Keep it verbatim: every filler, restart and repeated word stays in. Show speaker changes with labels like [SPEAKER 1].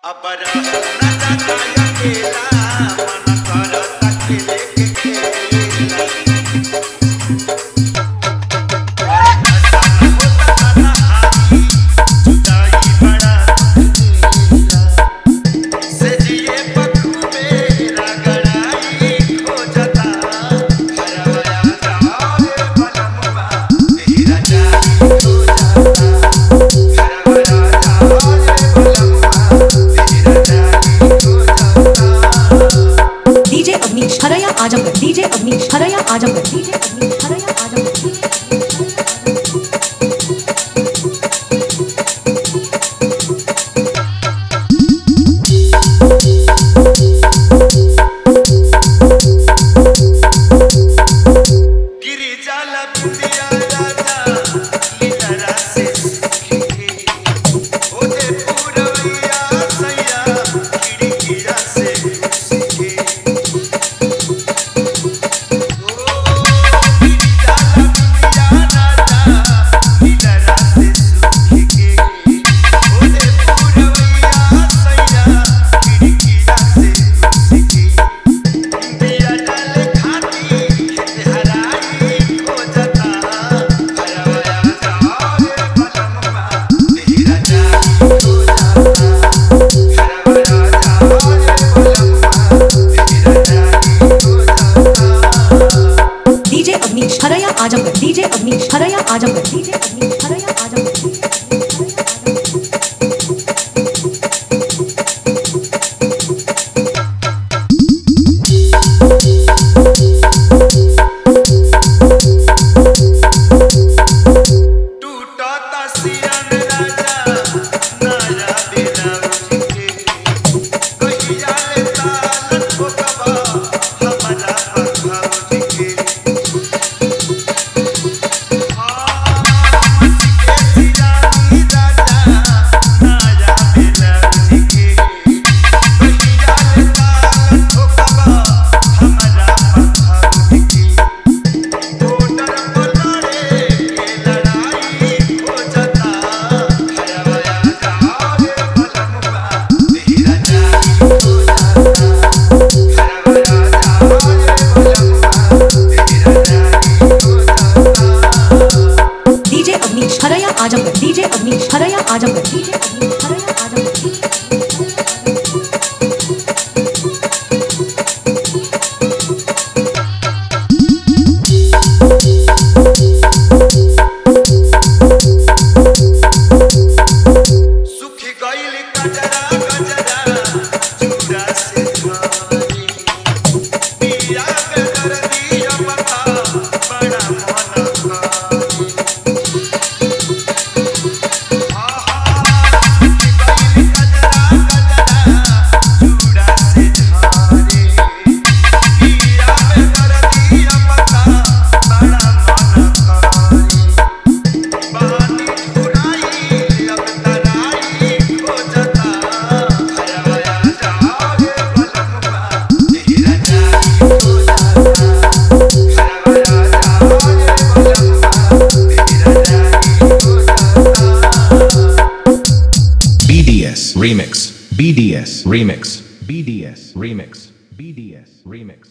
[SPEAKER 1] अब रहना जाता अकेला मन करता खेले के खेला
[SPEAKER 2] डीजे अवनीश हरया आजमगढ़ डीजे अवनीश हरया आजमगढ़ डीजे अवनीश हरया आजमगढ़
[SPEAKER 1] गिरी जाला बिंदिया राजा लीला से सीखे ओदे पूरवैया सैया खिड़किया से सीखे
[SPEAKER 2] डीजे अवनीश हरया आजमगढ़ डीजे अवनीश हरया आजमगढ़ डीजे अवनीश हरया आजमगढ़
[SPEAKER 1] टूटा सिरन राजा नया बेला उठके कहिया ले ताल ठोकबा हमरा पंखा उठके
[SPEAKER 2] डीजे अवनीश हरया आजमगढ़ डीजे अवनीश हरया आजमगढ़ डीजे अवनीश हरया आजमगढ़
[SPEAKER 1] सुख गइल गजरा गजरा चूड़ा से धारी पिया के दर्दिया पता बड़ा मन खारी चूड़ा से धारी पिया के दर्दिया पता बड़ा मन खारी पानी उड़ाई अब तराई हो जाता हरवाया जाओगे बलमुआ तेरा जाई हो जाता हरवाया जाओगे बलमुआ तेरा जाई हो जाता
[SPEAKER 3] B D S Remix B D S Remix B D S Remix B D S Remix